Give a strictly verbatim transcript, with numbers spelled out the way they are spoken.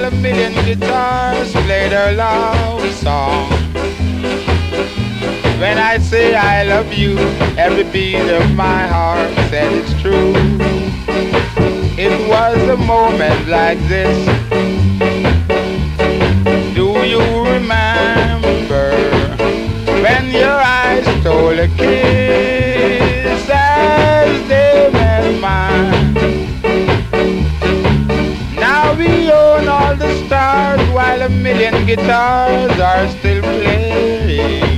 while a million guitars play their love song. When I say I love you, every beat of my heart said it's true. It was a moment like this. Do you remember when your eyes stole a kiss as they met mine? Now we own all the stars while a million guitars